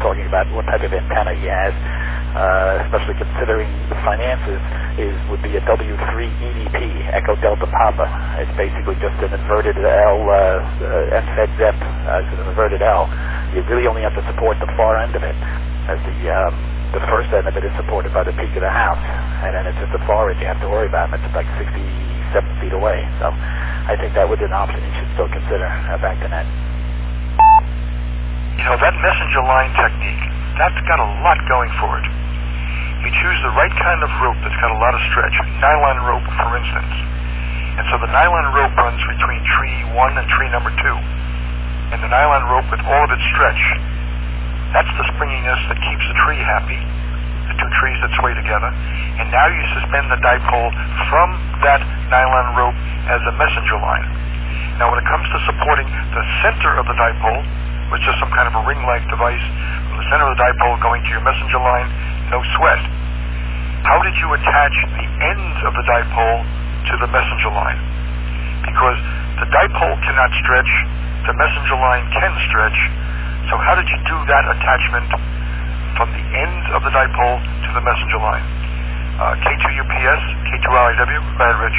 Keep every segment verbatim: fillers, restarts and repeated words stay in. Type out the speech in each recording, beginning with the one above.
talking about what type of antenna he has, uh, especially considering the finances, is would be a W three E D P, Echo Delta Papa. It's basically just an inverted L, uh, uh, N Fed Z E P, uh, it's an inverted L. You really only have to support the far end of it, as the um, the first end of it is supported by the peak of the house, and then it's just the far end you have to worry about, and it's like sixty-seven feet away. So I think that would be an option you should still consider. Uh, back to Ned. You know, that messenger line technique, that's got a lot going for it. You choose the right kind of rope that's got a lot of stretch, nylon rope, for instance. And so the nylon rope runs between tree one and tree number two. And the nylon rope with all of its stretch, that's the springiness that keeps the tree happy, the two trees that sway together. And now you suspend the dipole from that nylon rope as a messenger line. Now when it comes to supporting the center of the dipole, which is some kind of a ring-like device from the center of the dipole going to your messenger line, no sweat. How did you attach the ends of the dipole to the messenger line? Because the dipole cannot stretch, the messenger line can stretch, so how did you do that attachment from the ends of the dipole to the messenger line? Uh, K two U P S, K two R I W, go ahead, Rich.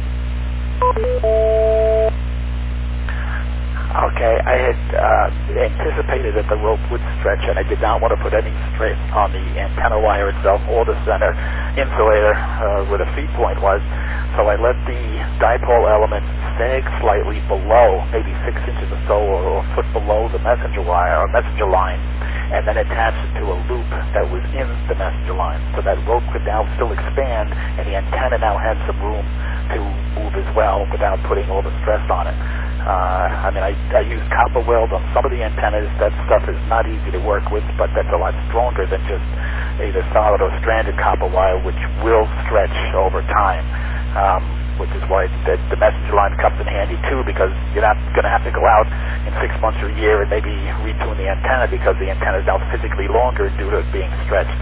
Okay, I had uh, anticipated that the rope would stretch, and I did not want to put any stress on the antenna wire itself or the center insulator uh, where the feed point was, so I let the dipole element sag slightly below, maybe six inches or so, or a foot below the messenger wire or messenger line, and then attached it to a loop that was in the messenger line, so that rope could now still expand, and the antenna now had some room to move as well without putting all the stress on it. Uh, I mean, I, I use copper weld on some of the antennas. That stuff is not easy to work with, but that's a lot stronger than just either solid or stranded copper wire, which will stretch over time, um, which is why the, the messenger line comes in handy too, because you're not going to have to go out in six months or a year and maybe retune the antenna because the antenna is now physically longer due to it being stretched.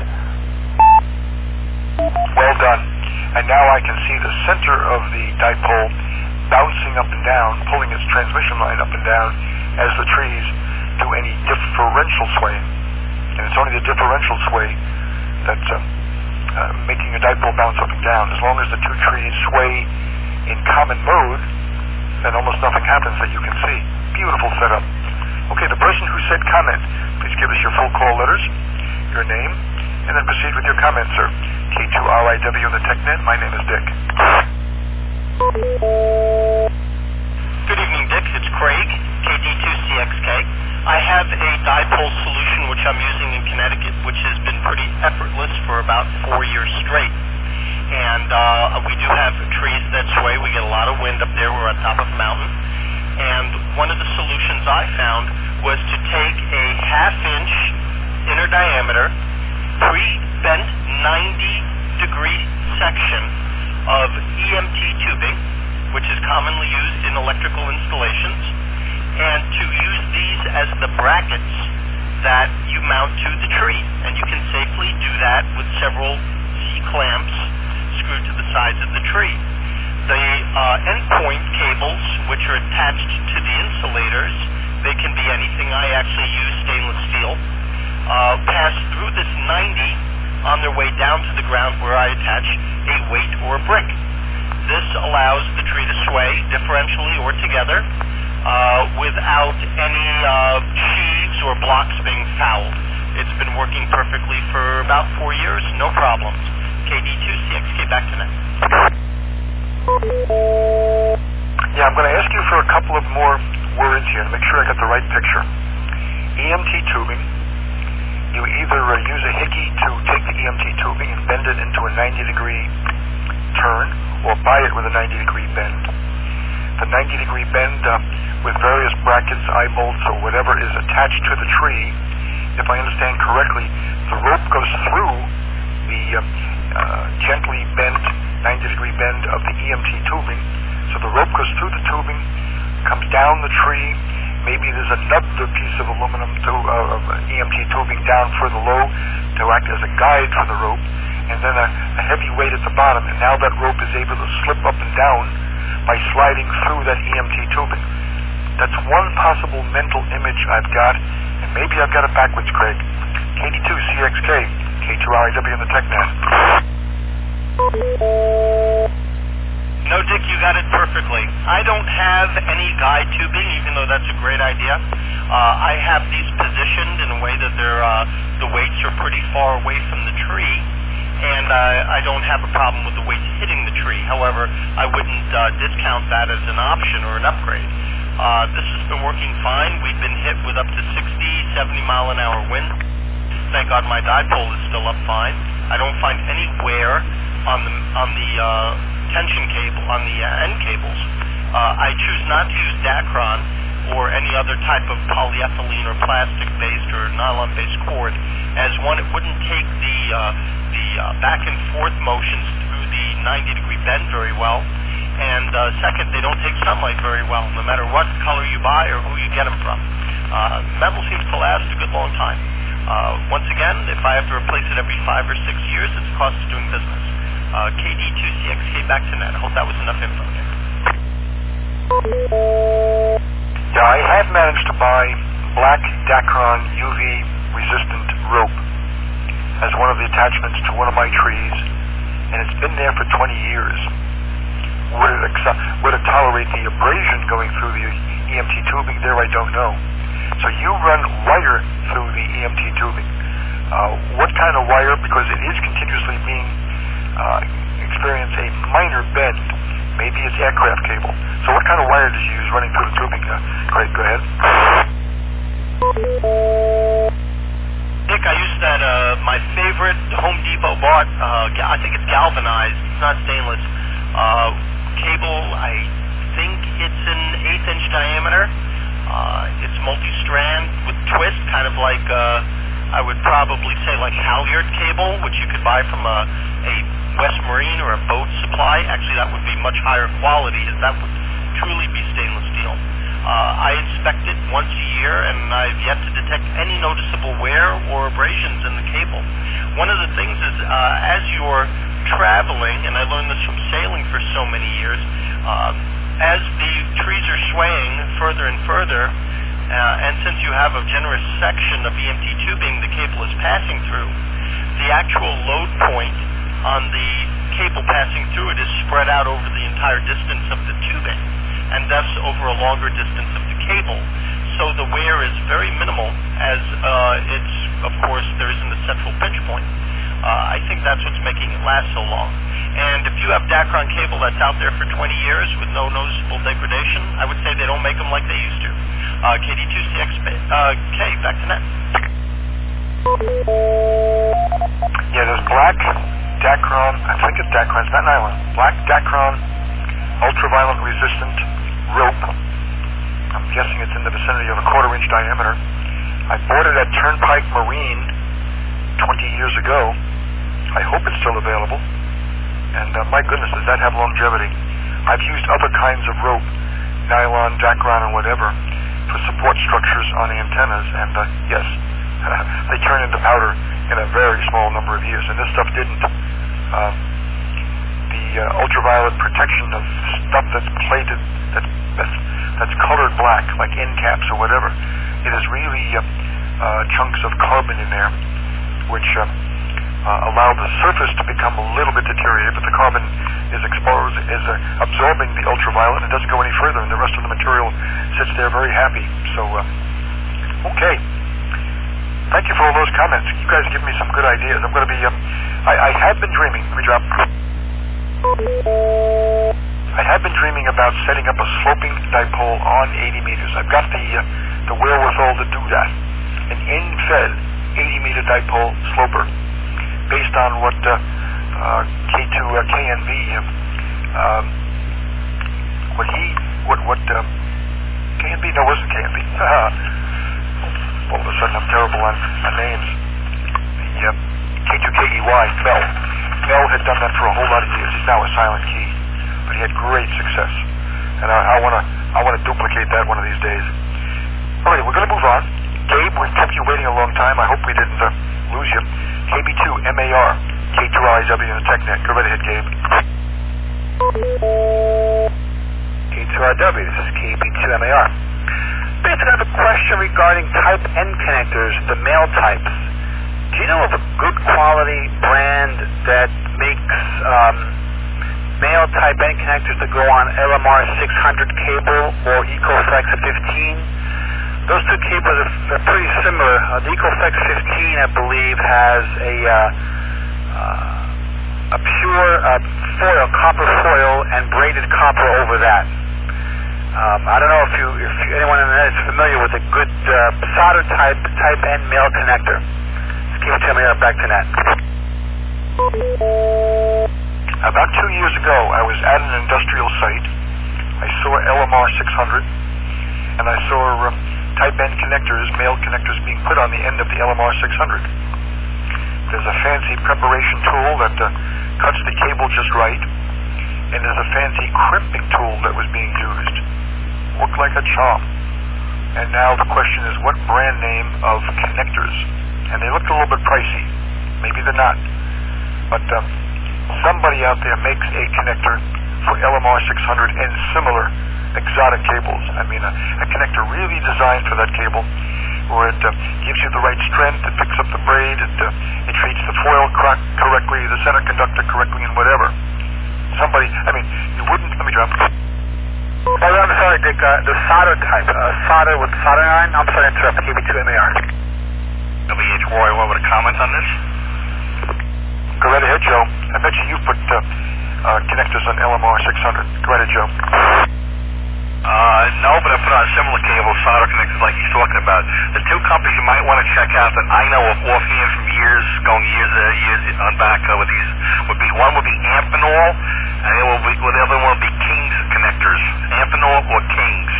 Well done. And now I can see the center of the dipole bouncing up and down, pulling its transmission line up and down as the trees do any differential sway. And it's only the differential sway that's uh, uh, making a dipole bounce up and down. As long as the two trees sway in common mode, then almost nothing happens that you can see. Beautiful setup. Okay, the person who said comment, please give us your full call letters, your name, and then proceed with your comment, sir. K two R I W on the TechNet. My name is Dick. Good evening, Dick. It's Craig, K D two C X K. I have a dipole solution which I'm using in Connecticut, which has been pretty effortless for about four years straight. And uh, we do have trees that sway. We get a lot of wind up there. We're on top of a mountain. And one of the solutions I found was to take a half-inch inner diameter, pre-bent ninety degree section of E M T tubing, which is commonly used in electrical installations, and to use these as the brackets that you mount to the tree. And you can safely do that with several C-clamps screwed to the sides of the tree. The uh, endpoint cables, which are attached to the insulators, they can be anything. I actually use stainless steel, uh, pass through this ninety on their way down to the ground where I attach a weight or a brick. This allows the tree to sway differentially or together uh, without any uh, sheaves or blocks being fouled. It's been working perfectly for about four years, no problems. K D two C X K, back to net. Yeah, I'm going to ask you for a couple of more words here to make sure I got the right picture. E M T tubing. You either uh, use a hickey to take the E M T tubing and bend it into a ninety degree turn, or buy it with a ninety degree bend. The ninety degree bend uh, with various brackets, eye bolts, or whatever is attached to the tree. If I understand correctly, the rope goes through the uh, uh, gently bent ninety degree bend of the E M T tubing. So the rope goes through the tubing, comes down the tree. Maybe there's another piece of aluminum to, uh, of E M T tubing down further low to act as a guide for the rope, and then a, a heavy weight at the bottom. And now that rope is able to slip up and down by sliding through that E M T tubing. That's one possible mental image I've got, and maybe I've got it backwards, Craig. K D two C X K, K two R I W in the TechNet. No, Dick, you got it perfectly. I don't have any guide tubing, even though that's a great idea. Uh, I have these positioned in a way that they're, uh, the weights are pretty far away from the tree, and uh, I don't have a problem with the weights hitting the tree. However, I wouldn't uh, discount that as an option or an upgrade. Uh, this has been working fine. We've been hit with up to sixty, seventy mile an hour wind. Thank God my dipole is still up fine. I don't find any wear on the on the uh, tension cable, on the uh, end cables. Uh, I choose not to use Dacron or any other type of polyethylene or plastic-based or nylon-based cord, as one, it wouldn't take the uh, the uh, back and forth motions through the ninety degree bend very well. And uh, second, they don't take sunlight very well, no matter what color you buy or who you get them from. Uh, metal seems to last a good long time. Uh, once again, if I have to replace it every five or six years, it's a cost of doing business. Uh, K D two C X K back to net. I hope that was enough info there. Yeah, I have managed to buy black Dacron U V resistant rope as one of the attachments to one of my trees, and it's been there for twenty years. Would it, accept, would it tolerate the abrasion going through the E M T tubing there? I don't know. So you run wire through the E M T tubing. Uh, what kind of wire? Because it is continuously being uh, experience a minor bend. Maybe it's aircraft cable. So what kind of wire did you use running through the tubing? Uh, Craig, go ahead. Nick, I used that, uh, my favorite Home Depot bought, uh, I think it's galvanized, it's not stainless, uh, cable. I think it's an eighth inch diameter. Uh, it's multi-strand with twist, kind of like, uh, I would probably say like halyard cable, which you could buy from a, a West Marine or a boat supply. Actually, that would be much higher quality, as that would truly be stainless steel. Uh, I inspect it once a year, and I've yet to detect any noticeable wear or abrasions in the cable. One of the things is, uh, as you're traveling, and I learned this from sailing for so many years, uh, as the trees are swaying further and further, uh, and since you have a generous section of E M T tubing the cable is passing through, the actual load point on the cable passing through it is spread out over the entire distance of the tubing, and thus over a longer distance of the cable. So the wear is very minimal, as uh, it's, of course, there isn't a central pinch point. Uh, I think that's what's making it last so long. And if you have Dacron cable that's out there for twenty years with no noticeable degradation, I would say they don't make them like they used to. Uh, K D two C X K, uh, K, back to net. Yeah, there's black Dacron, I think it's Dacron, it's not nylon. Black Dacron, ultraviolet resistant rope. I'm guessing it's in the vicinity of a quarter inch diameter. I bought it at Turnpike Marine twenty years ago. I hope it's still available. And uh, my goodness, does that have longevity? I've used other kinds of rope, nylon, Dacron, and whatever, for support structures on the antennas, and uh, yes, they turn into powder in a very small number of years, and this stuff didn't. Uh, the uh, ultraviolet protection of stuff that's plated, that, that's, that's colored black, like end caps or whatever, it is really uh, uh, chunks of carbon in there, which uh, uh, allow the surface to become a little bit deteriorated, but the carbon is exposed, is uh, absorbing the ultraviolet, and it doesn't go any further, and the rest of the material sits there very happy. So, uh, okay. Thank you for all those comments. You guys give me some good ideas. I'm going to be, uh, I, I have been dreaming, let me drop. I have been dreaming about setting up a sloping dipole on eighty meters. I've got the, uh, the wherewithal to do that. An end-fed eighty meter dipole sloper, based on what uh, uh, K two uh, K N B, uh, um, what he, what what uh, K N B? No, it wasn't K N B. All of a sudden, I'm terrible on, on names. The uh, K two K E Y, Mel. Mel had done that for a whole lot of years. He's now a silent key, but he had great success, and I want to I want to duplicate that one of these days. All right, we're going to move on. Gabe, we've kept you waiting a long time. I hope we didn't uh, lose you. K B two M A R, K two R I W in the TechNet. Go right ahead, Gabe. K two R W, this is K B two M A R. basically have a question regarding type N connectors, the male types. Do you know of a good quality brand that makes um, male type N connectors that go on L M R six hundred cable or EcoFlex fifteen? Those two cables are, are pretty similar. Uh, the EcoFlex fifteen, I believe, has a uh, uh, a pure uh, foil, copper foil, and braided copper over that. Um, I don't know if you, if anyone in there is familiar with a good uh, solder type type N male connector. Let's keep it to me back to that. About two years ago, I was at an industrial site. I saw L M R six hundred, and I saw uh, type N connectors, male connectors, being put on the end of the L M R six hundred. There's a fancy preparation tool that uh, cuts the cable just right, and there's a fancy crimping tool that was being used. Looked like a charm. And now the question is, what brand name of connectors? And they looked a little bit pricey. Maybe they're not. But um, somebody out there makes a connector for L M R six hundred and similar exotic cables. I mean, a, a connector really designed for that cable, where it uh, gives you the right strength, it picks up the braid, it, uh, it treats the foil cor- correctly, the center conductor correctly, and whatever. Somebody, I mean, you wouldn't, let me drop. Oh, I'm sorry, Dick. Uh, the solder type, uh, solder with solder iron. I'm sorry to interrupt. K B two M A R. W H Roy, what would a comment on this? Go right ahead, Joe. I bet you you put uh, uh, connectors on L M R six hundred. Go right ahead, Joe. Uh, no, but I put on similar cable solder connectors like he's talking about. The two companies you might want to check out that I know of offhand from years, going years, uh, years on back uh, with these, would be, one would be Amphenol, and it will be, well, the other one will be King's connectors. Amphenol or King's.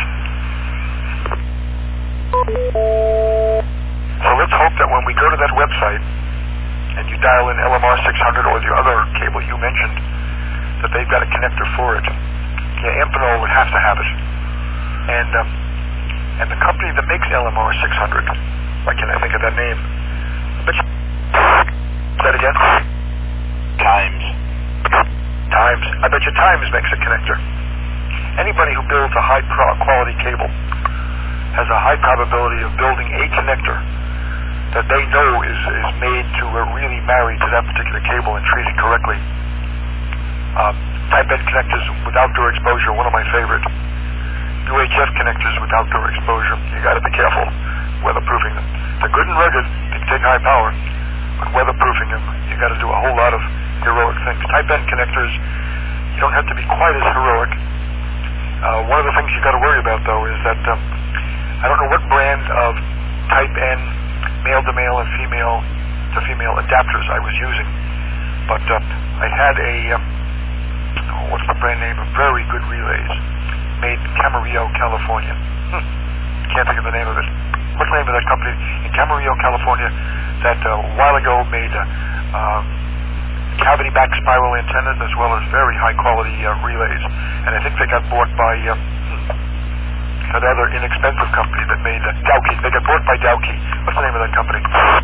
So let's hope that when we go to that website and you dial in L M R six hundred or the other cable you mentioned, that they've got a connector for it. Yeah, Amphenol would have to have it. And um, and the company that makes L M R six hundred, why can't I think of that name? But you, say that again? Times. Times. I bet you Times makes a connector. Anybody who builds a high pro- quality cable has a high probability of building a connector that they know is, is made to uh, really marry to that particular cable and treat it correctly. Um, type N connectors with outdoor exposure, one of my favorite. U H F connectors with outdoor exposure, you got to be careful weatherproofing them. They're good and rugged, they can take high power, but weatherproofing them, you got to do a whole lot of heroic things. Type N connectors, you don't have to be quite as heroic. Uh, one of the things you got to worry about, though, is that um, I don't know what brand of type N male to male and female to female adapters I was using, but uh, I had a um, oh, what's the brand name of very good relays made in Camarillo, California. Hmm. Can't think of the name of it. What's the name of that company in Camarillo, California that uh, a while ago made uh, um, cavity back spiral antennas as well as very high quality uh, relays, and I think they got bought by uh, that other inexpensive company that made uh, Dowkey. They got bought by Dowkey. What's the name of that company?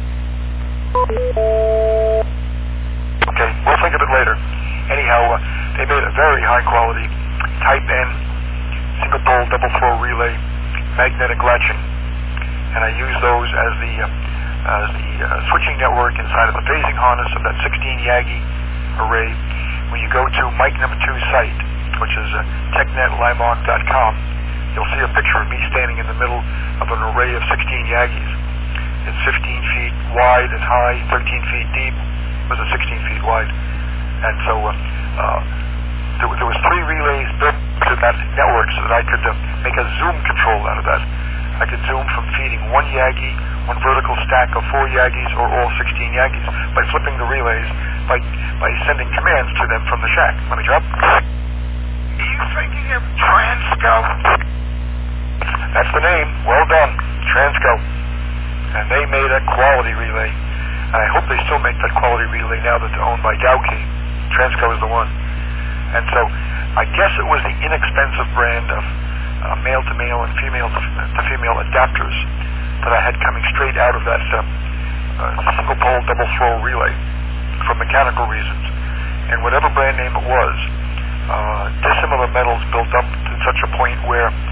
Okay, we'll think of it later. Anyhow, uh, they made a very high quality type N single pole double throw relay magnetic latching, and I use those as the uh, as the uh, switching network inside of the phasing harness of that sixteen Yagi array. When you go to Mike number two site, which is uh, technet limark dot com, you'll see a picture of me standing in the middle of an array of sixteen Yagis. It's fifteen feet wide and high, thirteen feet deep. It was a sixteen feet wide, and so uh, uh, there, there was three relays built to that network so that I could uh, make a zoom control out of that. I could zoom from feeding one Yagi, one vertical stack of four Yagis, or all sixteen Yagis by flipping the relays, by by sending commands to them from the shack. Let me drop. Are you thinking of Transco? That's the name. Well done. Transco. And they made a quality relay. And I hope they still make that quality relay now that they're owned by Dowkey. Transco is the one. And so I guess it was the inexpensive brand of uh, male-to-male and female-to-female adapters that I had coming straight out of that uh, uh, single-pole double-throw relay for mechanical reasons. And whatever brand name it was, uh, dissimilar metals built up to such a point where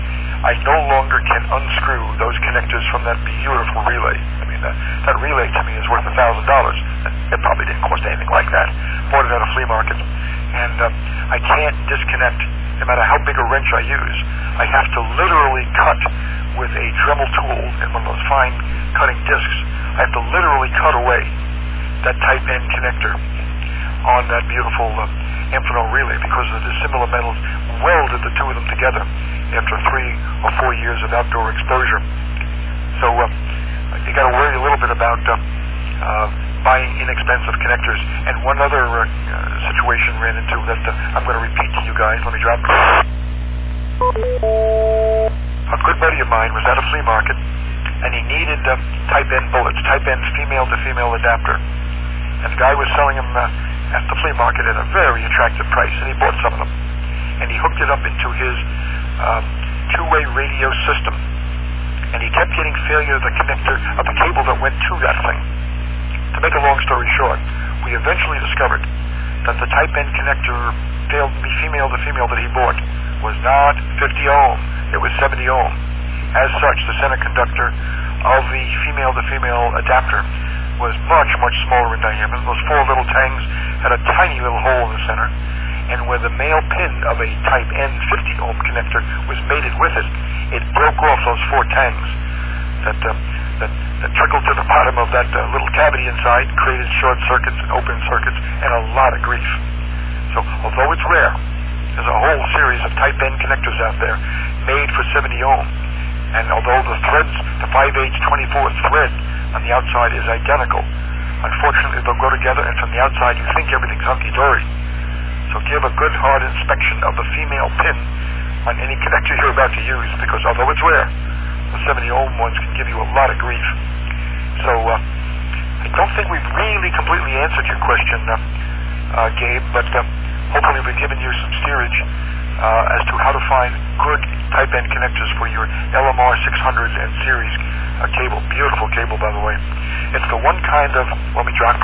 I no longer can unscrew those connectors from that beautiful relay. I mean, that, that relay to me is worth a thousand dollars. It probably didn't cost anything like that. Bought it at a flea market, and um, I can't disconnect no matter how big a wrench I use. I have to literally cut with a Dremel tool and one of those fine cutting discs. I have to literally cut away that Type N connector on that beautiful uh, Amphenol relay because of the similar metals welded the two of them together after three or four years of outdoor exposure. So uh, you got to worry a little bit about uh, uh, buying inexpensive connectors. And one other uh, uh, situation ran into that uh, I'm going to repeat to you guys. Let me drop it. A good buddy of mine was at a flea market, and he needed uh, Type N bullets, Type N female-to-female adapter. And the guy was selling them uh, at the flea market at a very attractive price, and he bought some of them. And he hooked it up into his uh, two-way radio system. And he kept getting failure of the connector of the cable that went to that thing. To make a long story short, we eventually discovered that the Type N connector failed to be female-to-female that he bought was not fifty ohm, it was seventy ohm. As such, the center conductor of the female-to-female adapter was much, much smaller in diameter. Those four little tangs had a tiny little hole in the center, and where the male pin of a Type N fifty ohm connector was mated with it, it broke off those four tangs that, uh, that, that trickled to the bottom of that uh, little cavity inside, created short circuits and open circuits, and a lot of grief. So, although it's rare, there's a whole series of Type N connectors out there made for seventy ohm. And although the threads, the five eighths twenty-four thread on the outside is identical, unfortunately they'll go together, and from the outside you think everything's hunky-dory. So give a good hard inspection of the female pin on any connector you're about to use, because although it's rare, the seventy ohm ones can give you a lot of grief. So uh, I don't think we've really completely answered your question, uh, uh, Gabe, but uh, hopefully we've given you some steerage uh, as to how to find good Type N connectors for your L M R six hundreds and series uh, cable. Beautiful cable, by the way. It's the one kind of, let me drop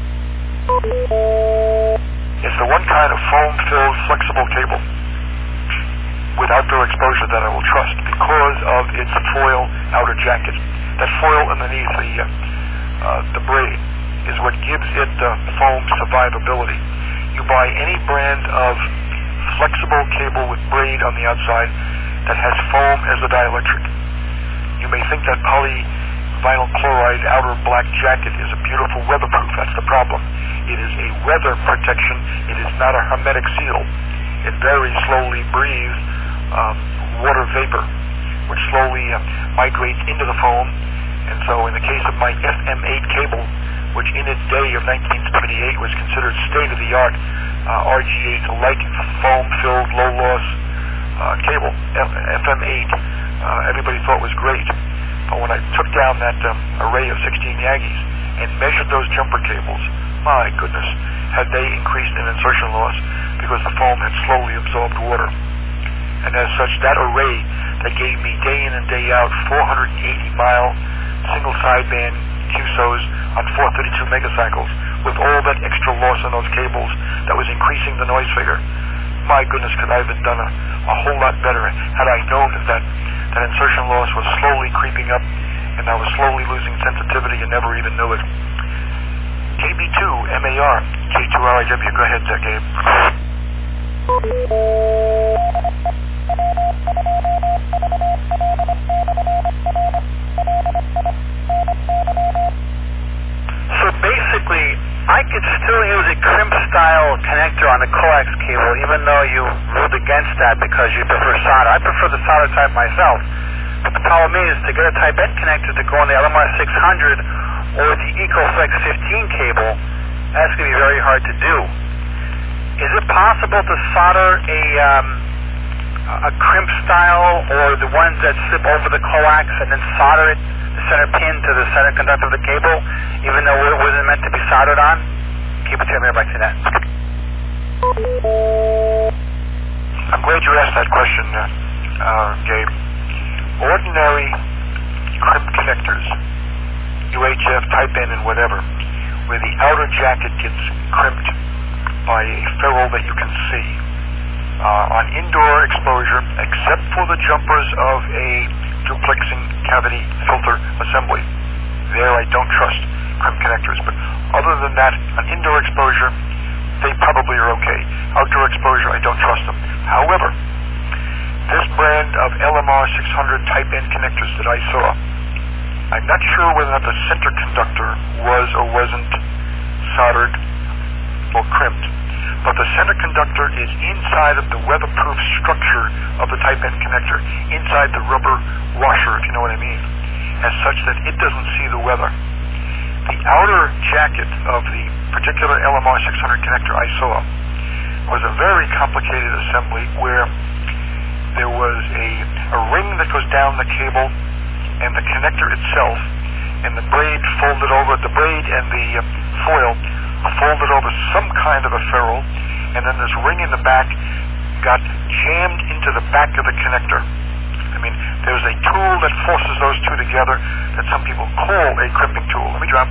It's the one kind of foam-filled, flexible cable with outdoor exposure that I will trust because of its foil outer jacket. That foil underneath the uh, uh, the braid is what gives it uh, foam survivability. You buy any brand of flexible cable with braid on the outside that has foam as the dielectric. You may think that polyvinyl chloride outer black jacket is a beautiful weatherproof. That's the problem. It is a weather protection. It is not a hermetic seal. It very slowly breathes um, water vapor, which slowly uh, migrates into the foam. And so in the case of my F M eight cable, which in its day of nineteen seventy-eight was considered state-of-the-art uh, R G eight light foam-filled low-loss uh, cable, F M eight, uh, everybody thought was great. But when I took down that um, array of sixteen Yankees and measured those jumper cables, my goodness, had they increased in insertion loss because the foam had slowly absorbed water. And as such, that array that gave me day in and day out four hundred eighty mile single sideband Q S Os on four thirty-two megacycles with all that extra loss on those cables that was increasing the noise figure. My goodness, could I have been done a, a whole lot better had I known that that insertion loss was slowly creeping up and I was slowly losing sensitivity and never even knew it. K B two M A R, K two R I W, go ahead, uh, Gabe. So basically, I could still use a crimp-style connector on the coax cable, even though you ruled against that because you prefer solder. I prefer the solder type myself. But the problem is, to get a Type N connector to go on the L M R six hundred or the EcoFlex fifteen cable, that's going to be very hard to do. Is it possible to solder a um, a crimp style or the ones that slip over the coax and then solder it, the center pin to the center conductor of the cable, even though it wasn't meant to be soldered on? Keep it to me back to that. I'm glad you asked that question, uh, uh, Gabe. Ordinary crimp connectors, U H F, Type N, and whatever, where the outer jacket gets crimped by a ferrule that you can see, uh, on indoor exposure, except for the jumpers of a duplexing cavity filter assembly. There I don't trust crimp connectors, but other than that, on indoor exposure, they probably are okay. Outdoor exposure, I don't trust them. However, this brand of L M R six hundred type N connectors that I saw, I'm not sure whether or not the center conductor was or wasn't soldered or crimped, but the center conductor is inside of the weatherproof structure of the type N connector, inside the rubber washer, if you know what I mean, as such that it doesn't see the weather. The outer jacket of the particular L M R six hundred connector I saw was a very complicated assembly where there was a, a ring that goes down the cable and the connector itself, and the braid folded over, the braid and the uh, foil folded over some kind of a ferrule, and then this ring in the back got jammed into the back of the connector. I mean, there's a tool that forces those two together that some people call a crimping tool. Let me drop.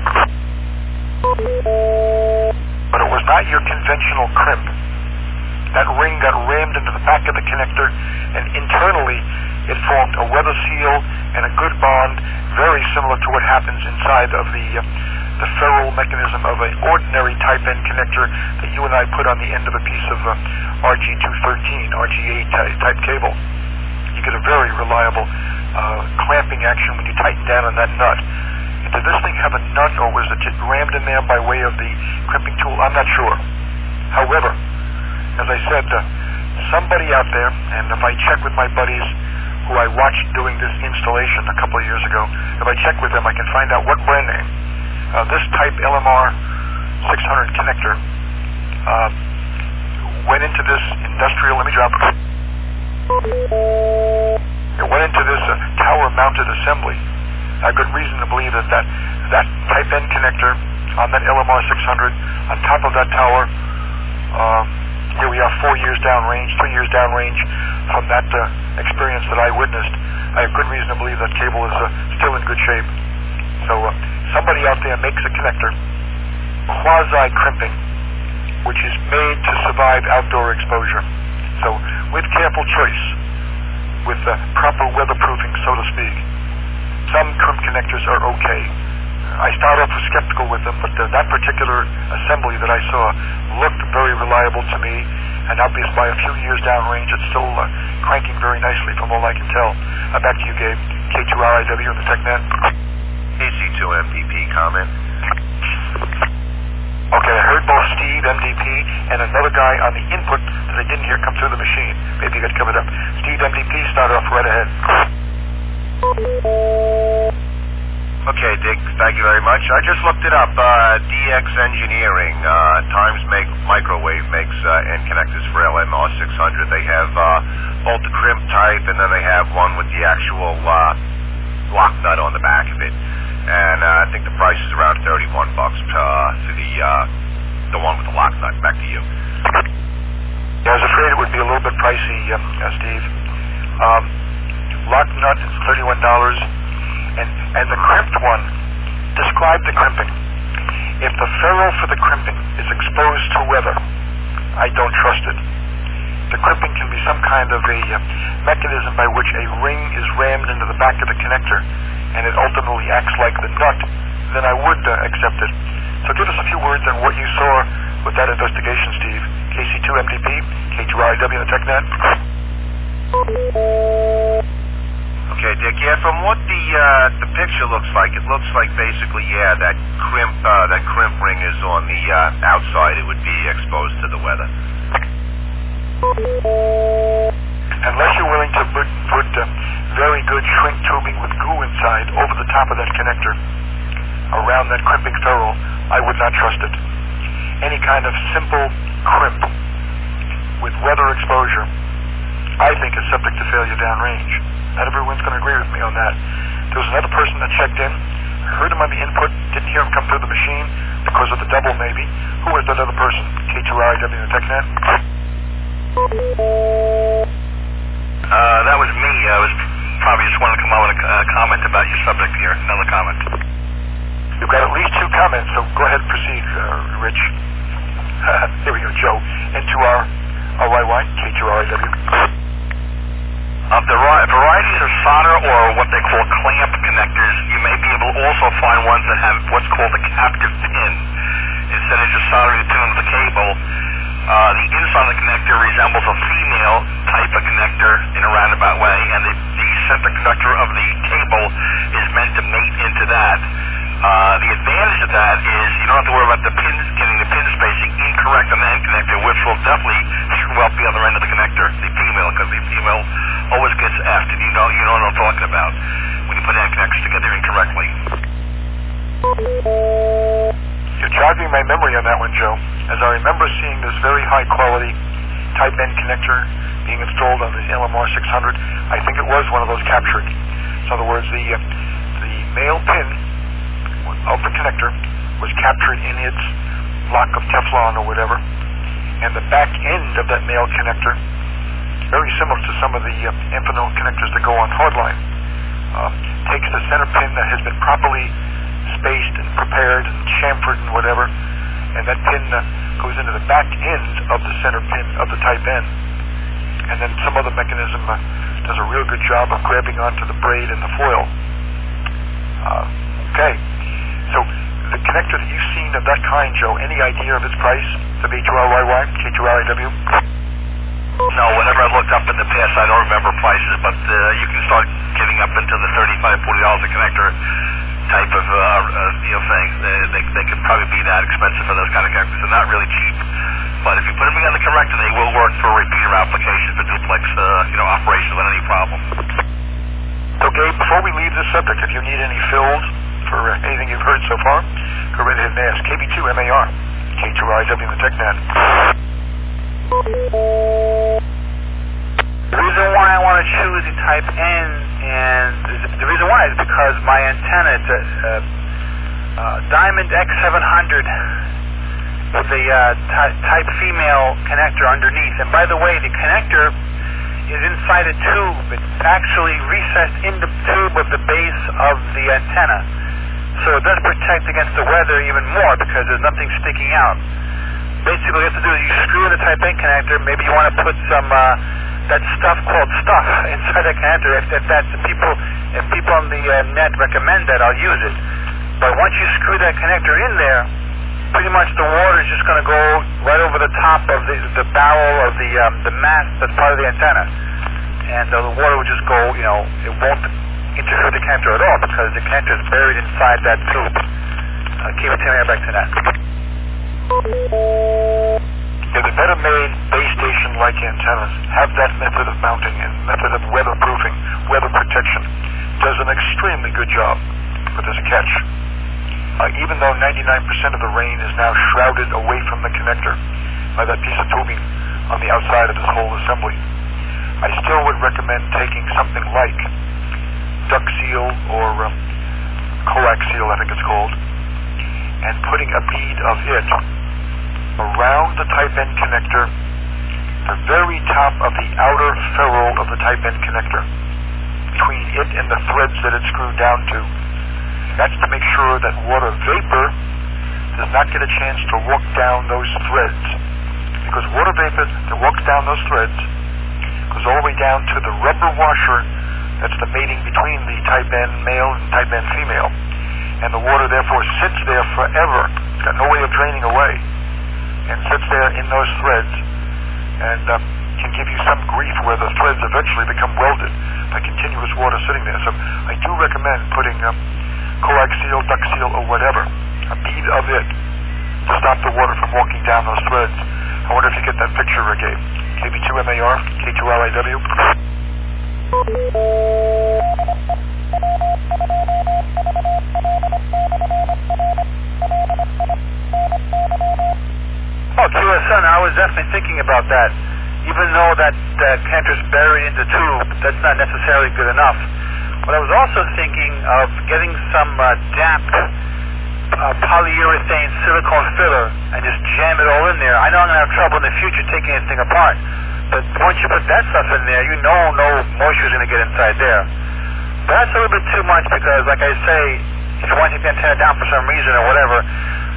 But it was not your conventional crimp. That ring got rammed into the back of the connector, and internally it formed a weather seal and a good bond, very similar to what happens inside of the uh, the ferrule mechanism of an ordinary type N connector that you and I put on the end of a piece of uh, R G two thirteen, R G eight type, type cable. You get a very reliable uh, clamping action when you tighten down on that nut. Did this thing have a nut, or was it just rammed in there by way of the crimping tool? I'm not sure. However, as I said, uh, somebody out there, and if I check with my buddies who I watched doing this installation a couple of years ago, if I check with them, I can find out what brand name uh, this type L M R six hundred connector uh, went into this industrial, let me drop it. It went into this uh, tower-mounted assembly. I have good reason to believe that that, that type N connector on that L M R six hundred, on top of that tower, uh, here we are four years downrange, three years downrange from that uh, experience that I witnessed. I have good reason to believe that cable is uh, still in good shape. So uh, somebody out there makes a connector, quasi-crimping, which is made to survive outdoor exposure. So with careful choice, with uh, proper weatherproofing, so to speak, some crimp connectors are okay. I start off skeptical with them, but uh, that particular assembly that I saw looked very reliable to me, and obviously by a few years downrange, it's still uh, cranking very nicely from all I can tell. Uh, back to you, Gabe. K two R I W in the TechNet. K C two M D P comment. Okay, I heard both Steve, M D P, and another guy on the input that I didn't hear come through the machine. Maybe you got covered up. Steve, M D P, start off right ahead. Okay, Dick, thank you very much. I just looked it up. Uh, D X Engineering, uh, Times make, Microwave makes uh, end connectors for L M R six hundred. They have uh, both the crimp type, and then they have one with the actual uh, lock nut on the back of it. And uh, I think the price is around thirty-one bucks uh, to the uh, the one with the lock nut. Back to you. Yeah, I was afraid it would be a little bit pricey, uh, uh, Steve. Um, lock nut is thirty-one dollars. And, and the crimped one, describe the crimping. If the ferrule for the crimping is exposed to weather, I don't trust it. The crimping can be some kind of a uh, mechanism by which a ring is rammed into the back of the connector, and it ultimately acts like the nut, then I would uh, accept it. So give us a few words on what you saw with that investigation, Steve. K C two M D P, K two R I W in the TechNet. Okay, Dick. Yeah, from what the uh, the picture looks like, it looks like basically, yeah, that crimp uh, that crimp ring is on the uh, outside. It would be exposed to the weather. Unless you're willing to put, put uh, very good shrink tubing with goo inside over the top of that connector, around that crimping ferrule, I would not trust it. Any kind of simple crimp with weather exposure, I think is subject to failure downrange. Not everyone's going to agree with me on that. There was another person that checked in, heard him on the input, didn't hear him come through the machine because of the double maybe. Who was that other person? K two R I W in the TechNet? Uh, that was me. I was probably just wanted to come out with a uh, comment about your subject here. Another comment. You've got at least two comments, so go ahead and proceed, uh, Rich. There we go, Joe. N two R R Y Y, K two R I W. Of the ri- varieties of solder or what they call clamp connectors, you may be able to also find ones that have what's called a captive pin. Instead of just soldering the pin onto the cable, uh, the inside of the connector resembles a female type of connector in a roundabout way, and the, the center conductor of the cable is meant to mate into that. Uh, the advantage of that is you don't have to worry about the pins, getting the pin spacing incorrect on the end connector, which will definitely screw up the other end of the connector, the female, because the female always gets effed, and you know, you know what I'm talking about when you put end connectors together incorrectly. You're jogging my memory on that one, Joe, as I remember seeing this very high-quality Type N connector being installed on the L M R six hundred. I think it was one of those captured. In other words, the uh, the male pin of the connector was captured in its block of Teflon or whatever, and the back end of that male connector, very similar to some of the uh, Infinite connectors that go on hardline, uh, takes the center pin that has been properly spaced and prepared and chamfered and whatever, and that pin uh, goes into the back end of the center pin of the Type N, and then some other mechanism uh, does a real good job of grabbing onto the braid and the foil. Uh, okay. So, the connector that you've seen of that kind, Joe, any idea of its price? The B two R Y Y, K two R I W? No, whenever I've looked up in the past, I don't remember prices, but uh, you can start getting up into the thirty-five dollars, forty dollars a connector type of uh, uh, you know, thing. They, they, they can probably be that expensive for those kind of connectors. They're not really cheap, but if you put them together correctly, they will work for repeater applications for duplex uh, you know, operations without any problem. So, Gabe, before we leave this subject, if you need any fills for uh, anything you've heard so far, go right ahead and ask. K B two M A R, K two R I W in the TechNet. The reason why I want to choose the Type N, and the reason why is because my antenna, it's a uh, uh, Diamond X seven hundred with a uh, ty- Type female connector underneath. And by the way, the connector is inside a tube. It's actually recessed in the tube of the base of the antenna. So it does protect against the weather even more because there's nothing sticking out. Basically, what you have to do is you screw in the Type N connector. Maybe you want to put some uh, that stuff called stuff inside the connector. If, if that's the people, if people on the uh, net recommend that, I'll use it. But once you screw that connector in there, pretty much the water is just going to go right over the top of the the barrel of the um, the mast that's part of the antenna, and uh, the water will just go. You know, it won't interfere with the connector at all because the connector is buried inside that tube. Uh, keep it to me back to that. Yeah, the better made base station like antennas have that method of mounting and method of weatherproofing, weather protection. Does an extremely good job, but there's a catch. Uh, even though ninety-nine percent of the rain is now shrouded away from the connector by that piece of tubing on the outside of this whole assembly, I still would recommend taking something like duck seal or um, coax seal, I think it's called, and putting a bead of it around the Type N connector, the very top of the outer ferrule of the Type N connector, between it and the threads that it's screwed down to. That's to make sure that water vapor does not get a chance to walk down those threads. Because water vapor that walks down those threads goes all the way down to the rubber washer that's the mating between the Type N male and Type N female. And the water therefore sits there forever. It's got no way of draining away. And sits there in those threads and uh, can give you some grief where the threads eventually become welded by continuous water sitting there. So I do recommend putting um, coax seal, duck seal, or whatever, a bead of it, to stop the water from walking down those threads. I wonder if you get that picture, Gabe. K B two M A R, K two R I W. Oh, Q S N, I was definitely thinking about that. Even though that uh, connector's buried in the tube, that's not necessarily good enough. But I was also thinking of getting some uh, damped uh, polyurethane silicone filler and just jam it all in there. I know I'm going to have trouble in the future taking anything apart, but once you put that stuff in there, you know no moisture is going to get inside there. But that's a little bit too much because, like I say, if you want to take the antenna down for some reason or whatever,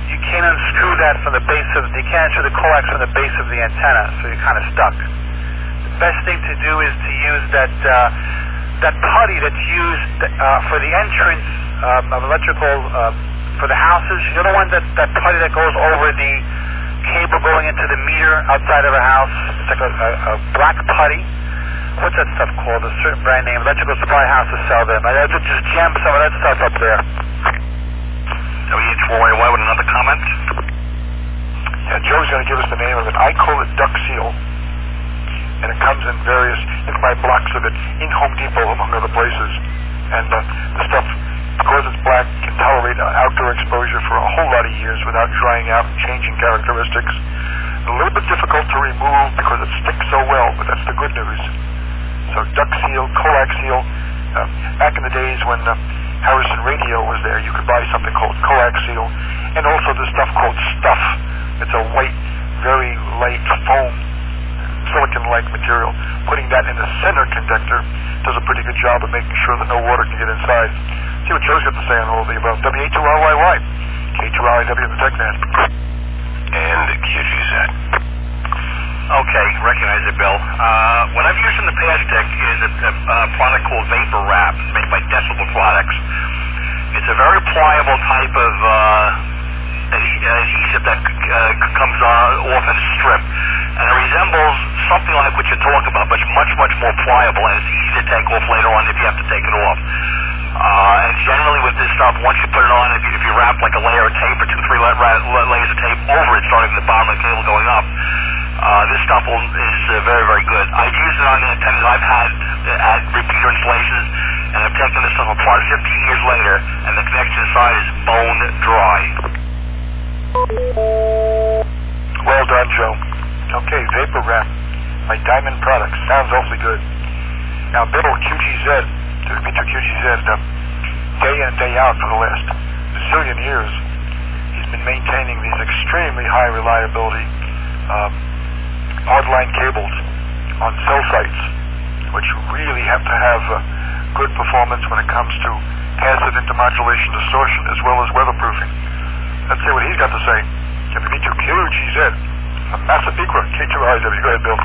you can't unscrew that from the base of, you can't unscrew the coax from the base of the antenna, so you're kind of stuck. The best thing to do is to use that uh, that putty that's used uh, for the entrance um, of electrical uh, for the houses. You know the one that that putty that goes over the cable going into the meter outside of a house? It's like a, a, a black putty. What's that stuff called? A certain brand name. Electrical supply houses sell them. I just jam some of that stuff up there. W H four A Y with another comment? Yeah, Joe's going to give us the name of it. I call it duck seal. And it comes in various, you can buy blocks of it in Home Depot, among other places. And uh, the stuff, because it's black, can tolerate uh, outdoor exposure for a whole lot of years without drying out and changing characteristics. A little bit difficult to remove because it sticks so well, but that's the good news. So duck seal, coax seal. Uh, back in the days when uh, Harrison Radio was there, you could buy something called coax seal, and also this stuff called stuff. It's a white, very light foam, silicon-like material. Putting that in the center conductor does a pretty good job of making sure that no water can get inside. See what Joe's got to say on all of the above. W H two R Y Y, K two R I W in the TechNet. And Q G Z. Okay, recognize it, Bill. Uh, what I've used in the past, Dick, is a, a, a product called Vapor Wrap, made by Decibel Products. It's a very pliable type of uh, adhesive that uh, comes uh, off in a strip, and it resembles something like what you're talking about, but it's much, much more pliable, and it's easy to take off later on if you have to take it off. Uh, and generally with this stuff, once you put it on, if you, if you wrap like a layer of tape or two, three la- la- layers of tape over it, starting at the bottom of the cable going up, Uh, this stuff will, is uh, very, very good. I've used it on the antennas I've had uh, at repeater installations, and I've taken this stuff apart fifteen years later, and the connection inside is bone dry. Well done, Joe. Okay, Vapor Wrap by Diamond Products. Sounds awfully good. Now, Bill, Q G Z, to be to Q G Z, uh, day in and day out for the last zillion years, he's been maintaining these extremely high reliability uh, hardline cables on cell sites, which really have to have uh, good performance when it comes to passive intermodulation distortion as well as weatherproofing. Let's see what he's got to say. W B two Q G Z, from Massapequa, K two R I W. Go ahead, Bill.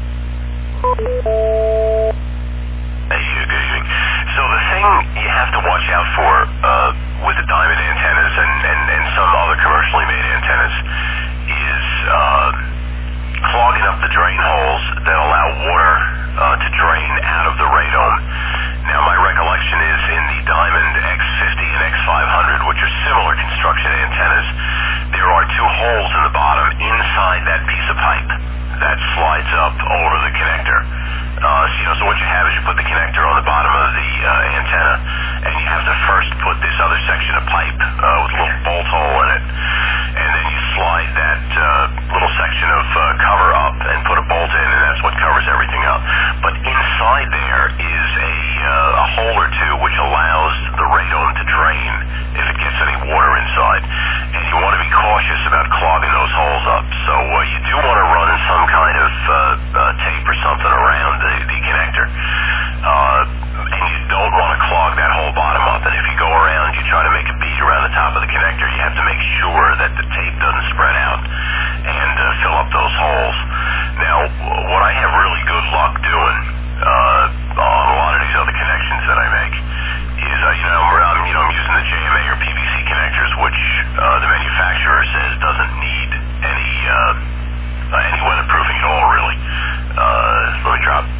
Hey, good evening. So the thing you have to watch out for uh, with the Diamond antennas and, and, and some other commercially made antennas is uh, clogging up the drain holes that allow water uh, to drain out of the radome. Now, my recollection is in the Diamond X fifty and X five hundred, which are similar construction antennas, there are two holes in the bottom inside that piece of pipe that slides up over the connector. Uh, so, you know, so what you have is you put the connector on the bottom of the uh, antenna, and you have to first put this other section of pipe uh, with a little bolt hole in it, and then you slide that uh, little section of uh, cover up and put a bolt in, and that's what covers everything up. But inside there is a, uh, a hole or two which allows the radome to drain if it gets any water inside, and you want to be cautious about clogging those holes up. So uh, you do want to run some kind of uh, uh, tape or something around the, the connector, uh, and you don't want to clog that whole bottom up. And if you go around, you try to make a bead around the top of the connector, you have to make sure that the tape doesn't spread out and uh, fill up those holes. Now, what I have really good luck doing uh, on a lot of these other connections that I make is, uh, you know, I'm, you know, I'm using the J M A or P V C connectors, which uh, the manufacturer says doesn't need any uh, uh, any weatherproofing at all, really. Uh, let me drop.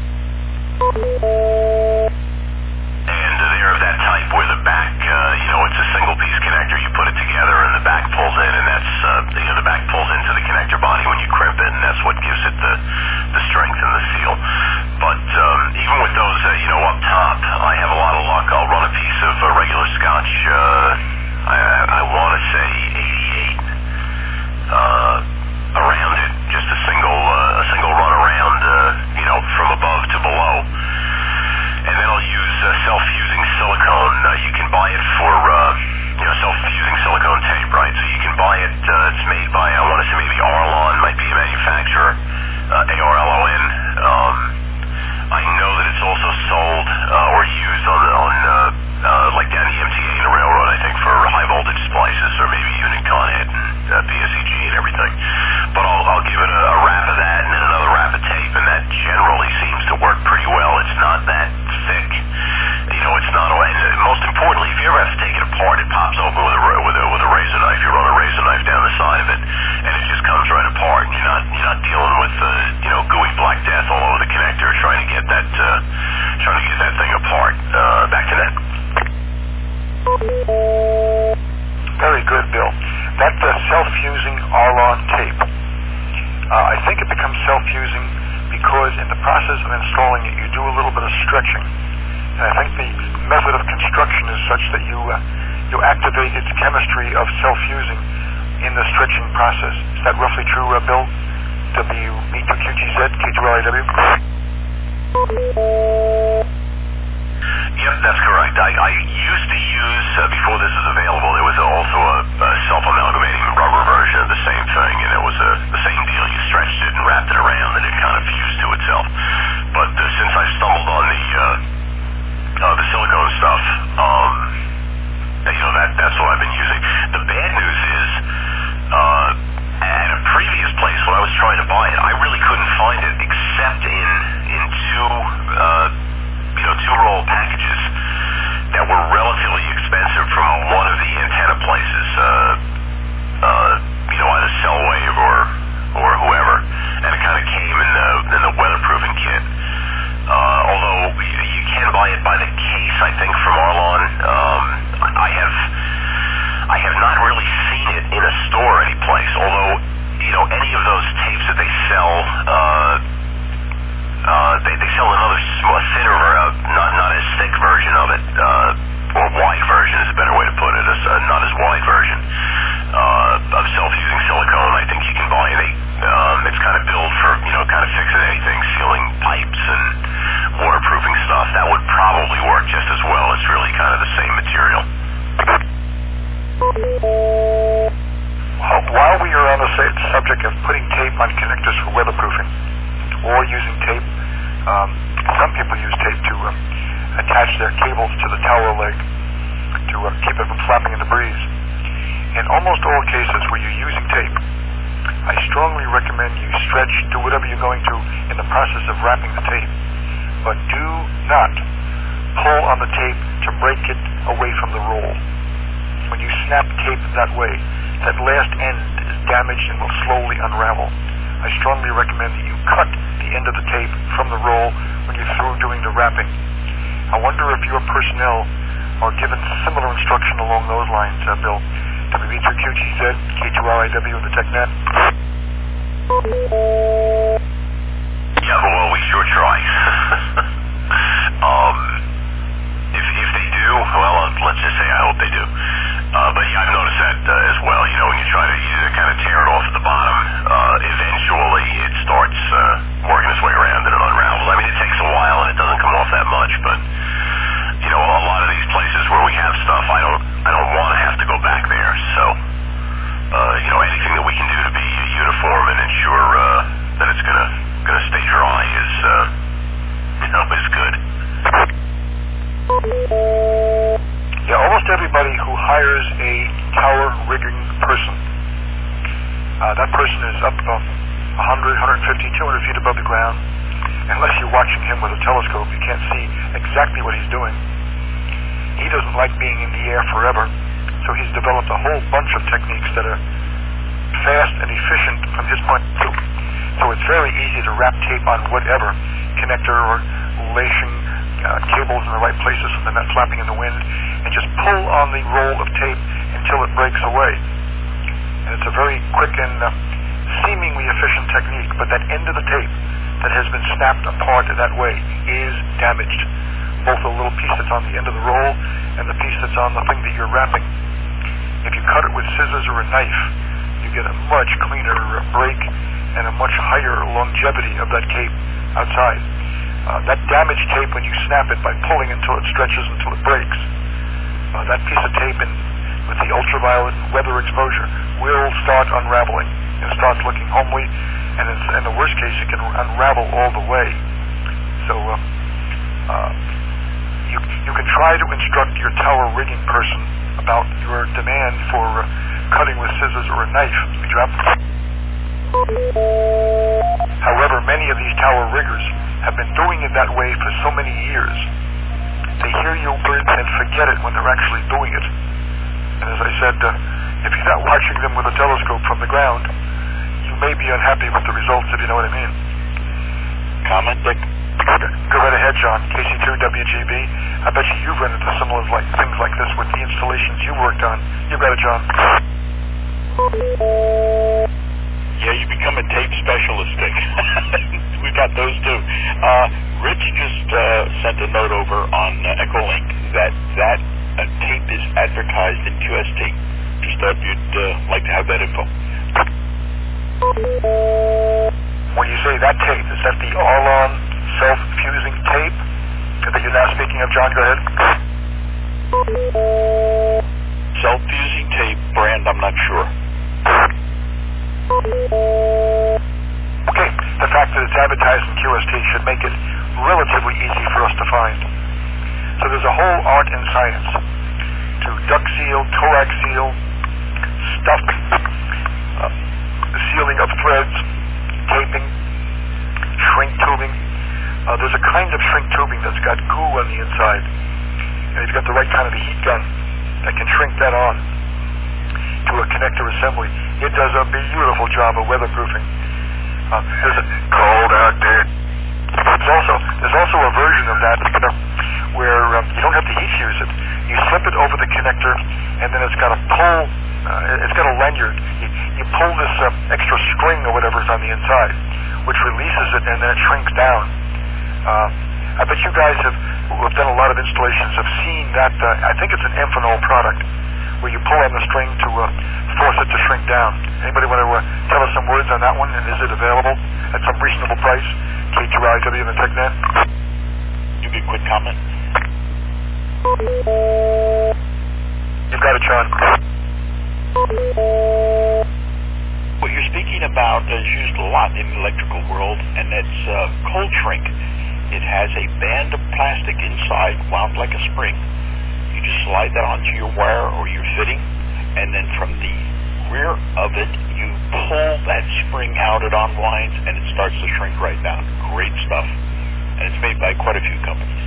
And uh, they're of that type where the back, uh, you know, it's a single piece connector. You put it together, and the back pulls in, and that's, uh, you know, the back pulls into the connector body when you crimp it, and that's what gives it the the strength and the seal. But um, even with those, uh, you know, up top, I have a lot of luck. I'll run a piece of uh, regular Scotch. Uh, I, I want to say eighty-eight uh, around it, just a single uh, a single run around, uh, you know, from above to below. And then I'll use uh, self-fusing silicone. Uh, you can buy it for, uh, you know, self-fusing silicone tape, right? So you can buy it. Uh, it's made by, I want to say maybe Arlon, might be a manufacturer, uh, A R L O N. Um, I know that it's also sold uh, or used on, on uh, uh, like down the M T A and the railroad, I think, for high voltage splices, or maybe even in Con Ed. that uh, self-fusing Arlon tape, uh, I think it becomes self-fusing because in the process of installing it, you do a little bit of stretching. And I think the method of construction is such that you uh, you activate its chemistry of self-fusing in the stretching process. Is that roughly true, uh, Bill? W B two Q G Z, K two L I W? Yep, that's correct. I, I used to use, uh, before this was available, there was also a, a self-amalgamating rubber version of the same thing, and it was a, the same deal. You stretched it and wrapped it around, and it kind of fused to itself. But uh, since I stumbled on the uh, uh, the silicone stuff, um, you know, that that's what I've been using. The bad news is, uh, at a previous place when I was trying to buy it, I really couldn't find it except in in two. Uh, you know, two-roll packages that were relatively expensive from one of the antenna places, uh, uh, you know, either Cellwave or or whoever, and it kind of came in the in the weatherproofing kit. Uh, although you can buy it by the case, I think, from Arlon. Um, I have I have not really seen it in a store anyplace. Although, you know, any of those tapes that they sell. Uh, Uh, they, they sell another small, thinner, uh, not not as thick version of it, uh, or wide version is a better way to put it, a, a not as wide version uh, of self-fusing silicone. I think you can buy it. Um, it's kind of built for, you know, kind of fixing anything, sealing pipes and waterproofing stuff. That would probably work just as well. It's really kind of the same material. While we are on the subject of putting tape on connectors for weatherproofing, or using tape, um, some people use tape to um, attach their cables to the tower leg to uh, keep it from flapping in the breeze. In almost all cases where you're using tape, I strongly recommend you stretch, do whatever you're going to in the process of wrapping the tape, but do not pull on the tape to break it away from the roll. When you snap tape that way, that last end is damaged and will slowly unravel. I strongly recommend that you cut the end of the tape from the roll when you're through doing the wrapping. I wonder if your personnel are given similar instruction along those lines, uh, Bill. W B two Q G Z, K two R I W in the TechNet. Yeah, well, we sure try. um, if, if they do, well, uh, let's just say I hope they do. Uh, but yeah, I've noticed that uh, as well. You know, when you try to either kind of tear it off at the bottom, uh, eventually it starts uh, working its way around and it unravels. I mean, it takes a while and it doesn't come off that much, but you know, a lot of these places where we have stuff, I don't, I don't want to have to go back there. So, uh, you know, anything that we can do to be uniform and ensure uh, that it's gonna gonna stay dry is, uh, you know, is good. Yeah, almost everybody who hires a tower rigging person, uh, that person is up um, one hundred, one fifty, two hundred feet above the ground. Unless you're watching him with a telescope, you can't see exactly what he's doing. He doesn't like being in the air forever, so he's developed a whole bunch of techniques that are fast and efficient from his point of view. So it's very easy to wrap tape on whatever, connector or lashing uh, cables in the right places so they're not flapping in the wind, and just pull on the roll of tape until it breaks away. And it's a very quick and uh, seemingly efficient technique, but that end of the tape that has been snapped apart that way is damaged. Both the little piece that's on the end of the roll and the piece that's on the thing that you're wrapping. If you cut it with scissors or a knife, you get a much cleaner break and a much higher longevity of that tape outside. Uh, that damaged tape, when you snap it by pulling until it stretches until it breaks, uh, that piece of tape in, with the ultraviolet and weather exposure will start unraveling. It starts looking homely, and in, in the worst case, it can unravel all the way. So uh, uh, you, you can try to instruct your tower rigging person about your demand for uh, cutting with scissors or a knife. You drop. However, many of these tower riggers have been doing it that way for so many years. They hear your words and forget it when they're actually doing it. And as I said, uh, if you're not watching them with a telescope from the ground, you may be unhappy with the results, if you know what I mean. Comment, Dick? Go right ahead, John. K C two W G B. I bet you you've run into similar like things like this with the installations you worked on. You got it, John. Uh, Rich just uh, sent a note over on uh, Echolink that that uh, tape is advertised in Q S T. Just thought you'd uh, like to have that info. When you say that tape, is that the Arlon self-fusing tape that you're now speaking of, John? Go ahead. Self-fusing tape brand, I'm not sure. Okay, the fact that it's advertised in Q S T should make it relatively easy for us to find. So there's a whole art and science to duct seal, thorax seal, stuff, uh, sealing of threads, taping, shrink tubing. Uh, there's a kind of shrink tubing that's got goo on the inside, and it's got the right kind of a heat gun that can shrink that on to a connector assembly. It does a beautiful job of weatherproofing. Uh, there's a cold out there. There's also there's also a version of that where um, you don't have to heat fuse it. You slip it over the connector, and then it's got a pull. Uh, it's got a lanyard. You, you pull this uh, extra string or whatever is on the inside, which releases it, and then it shrinks down. Uh, I bet you guys have, who have done a lot of installations have seen that. Uh, I think it's an Amphenol product where you pull on the string to uh, force it to shrink down. Anybody want to uh, tell us some words on that one? And is it available at some reasonable price? K two I W and the TechNet. Give me a quick comment. You've got it, John. What you're speaking about is used a lot in the electrical world, and it's uh, cold shrink. It has a band of plastic inside wound like a spring. You just slide that onto your wire or your fitting, and then from the rear of it, you pull that spring out, it unwinds, and it starts to shrink right down. Great stuff. And it's made by quite a few companies.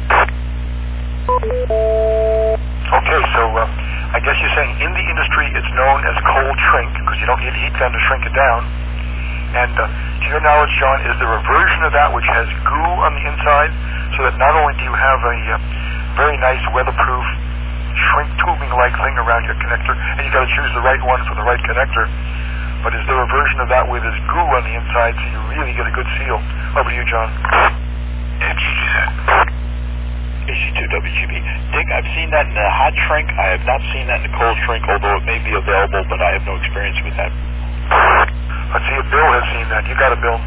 Okay, so uh, I guess you're saying in the industry it's known as cold shrink because you don't need a heat gun to shrink it down. And uh, to your knowledge, John, is there a version of that which has goo on the inside so that not only do you have a uh, very nice weatherproof shrink tubing-like thing around your connector, and you got to choose the right one for the right connector, but is there a version of that where there's goo on the inside so you really get a good seal? Over to you, John. And G G that. A C two W G B. Dick, I've seen that in the hot shrink. I have not seen that in the cold shrink, although it may be available, but I have no experience with that. Let's see if Bill has seen that. You got it, Bill.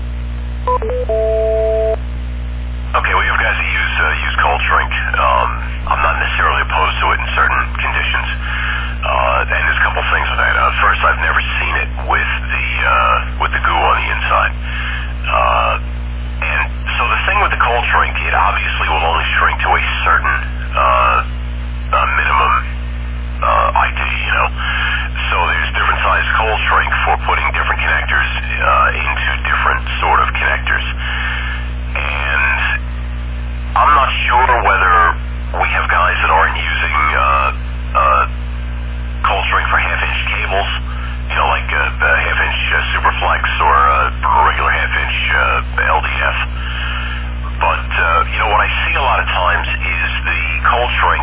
Okay, we have guys that use uh, use cold shrink. Um, I'm not necessarily opposed to it in certain conditions. Uh, and there's a couple things with that. Uh, first, I've never seen it with the uh, with the goo on the inside. Uh, and so the thing with the cold shrink, it obviously will only shrink to a certain uh, uh, minimum uh, I D, you know. So there's different size cold shrink for putting different connectors uh, into different sort of connectors. And I'm not sure whether we have guys that aren't using uh, uh, cold shrink for half-inch cables, you know, like a, a half-inch uh, Superflex or a regular half-inch uh, L D F. But, uh, you know, what I see a lot of times is the cold shrink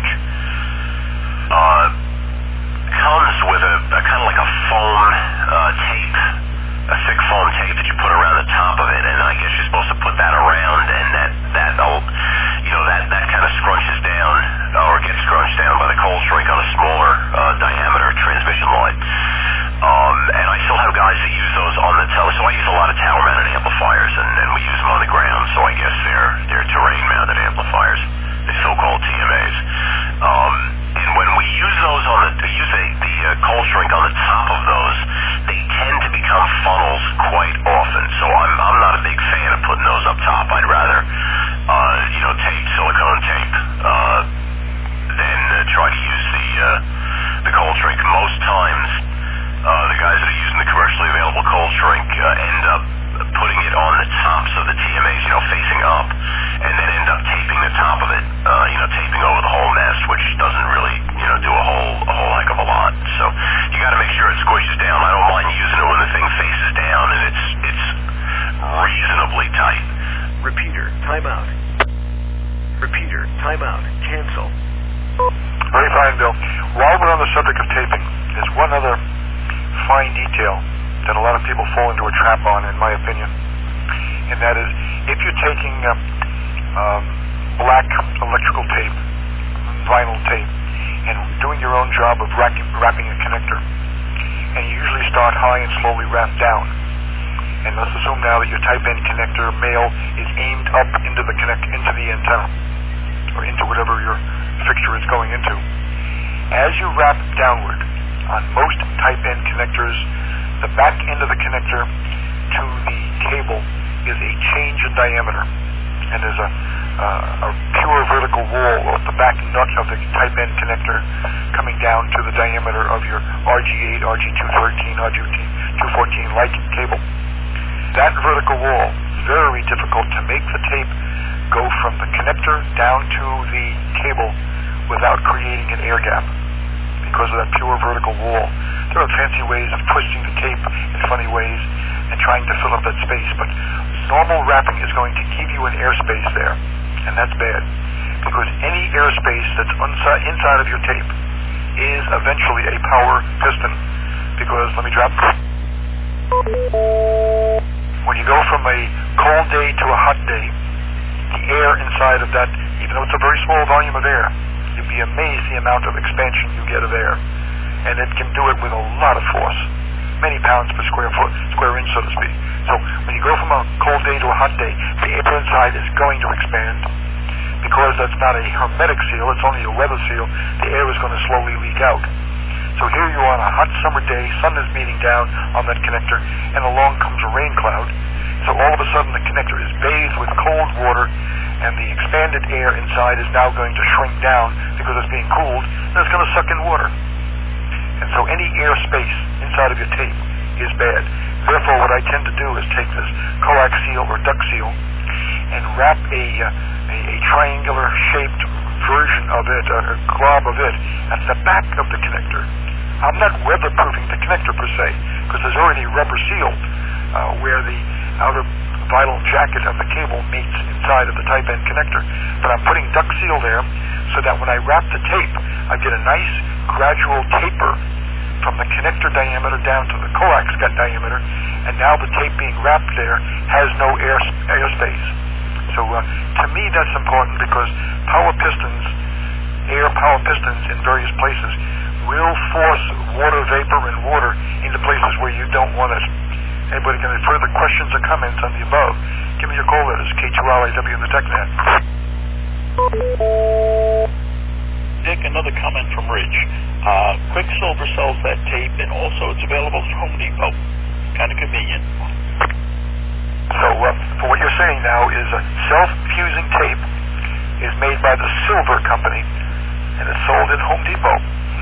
uh, comes with a, a kind of like a foam uh, tape, a thick foam tape that you put around the top of it, and I guess you're supposed to put that around, and that, that you know, that, that kind of scrunches down, or gets scrunched down by the cold shrink on a smaller uh, diameter transmission line. Um, and I still have guys that use those on the tower, so I use a lot of tower-mounted amplifiers, and, and we use them on the ground, so I guess they're, they're terrain-mounted amplifiers, the so-called T M As. Um, and when we use those on the, use the, the uh, cold shrink on the top of those, they tend to become funnels quite often, so I'm, I'm not a big fan of putting those up top. I'd rather, uh, you know, tape, silicone tape, uh, than uh, try to use the, uh, the cold shrink. Most times, uh, the guys that are using the commercially available cold shrink uh, end up putting it on the tops of the T M As, you know, facing up, and then end up taping the top of it, uh, you know, taping over the whole nest, which doesn't really, you know, do a whole a whole heck of a lot. So you got to make sure it squishes down. I don't mind using it when the thing faces down and it's it's reasonably tight. Repeater, timeout. Repeater, timeout. Cancel. Very fine, Bill. While we're on the subject of taping, there's one other fine detail that a lot of people fall into a trap on, in my opinion, and that is if you're taking um, um, black electrical tape, vinyl tape, and doing your own job of wrapping, wrapping a connector, and you usually start high and slowly wrap down. And let's assume now that your type N connector male is aimed up into the connect into the antenna, or into whatever your fixture is going into. As you wrap downward, on most type N connectors, the back end of the connector to the cable is a change in diameter, and there's a, uh, a pure vertical wall of the back nut of the type N connector coming down to the diameter of your R G eight, R G two thirteen, R G two fourteen like cable. That vertical wall is very difficult to make the tape go from the connector down to the cable without creating an air gap because of that pure vertical wall. There are fancy ways of twisting the tape in funny ways and trying to fill up that space, but normal wrapping is going to give you an airspace there, and that's bad because any airspace that's inside, inside of your tape is eventually a power piston because, let me drop, when you go from a cold day to a hot day, the air inside of that, even though it's a very small volume of air, you'd be amazed the amount of expansion you get of air. And it can do it with a lot of force, many pounds per square foot, square inch, so to speak. So when you go from a cold day to a hot day, the air inside is going to expand. Because that's not a hermetic seal, it's only a weather seal, the air is going to slowly leak out. So here you are on a hot summer day, sun is beating down on that connector, and along comes a rain cloud. So all of a sudden the connector is bathed with cold water, and the expanded air inside is now going to shrink down because it's being cooled, and it's going to suck in water. And so any air space inside of your tape is bad. Therefore, what I tend to do is take this coax seal or duck seal and wrap a, uh, a, a triangular-shaped version of it, a glob of it, at the back of the connector. I'm not weatherproofing the connector per se, because there's already rubber seal uh, where the outer vinyl jacket of the cable meets inside of the type N connector. But I'm putting duck seal there so that when I wrap the tape, I get a nice gradual taper from the connector diameter down to the coax gut diameter, and now the tape being wrapped there has no air airspace. So uh, to me that's important because power pistons, air power pistons in various places will force water vapor and water into places where you don't want it. Anybody got any further questions or comments on the above? Give me your call letters, K two R I W in the TechNet. Dick, another comment from Rich. Uh, Quicksilver sells that tape, and also it's available at Home Depot. Kind of convenient. So uh, for what you're saying now is a self-fusing tape is made by the Silver Company, and it's sold at Home Depot.